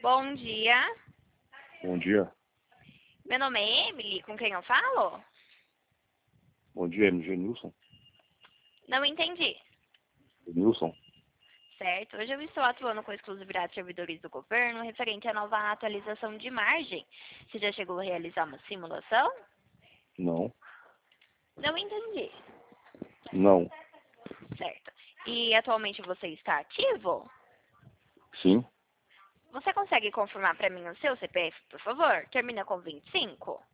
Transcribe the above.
Bom dia. Bom dia. Meu nome é Emily, com quem eu falo? Bom dia, MG Nilson. Não entendi. Nilson. Certo, hoje eu estou atuando com exclusividade de servidores do governo referente à nova atualização de margem. Você já chegou a realizar uma simulação? Não. Não entendi. Não. Certo. E atualmente você está ativo? Sim. Você consegue confirmar para mim o seu CPF, por favor? Termina com 25?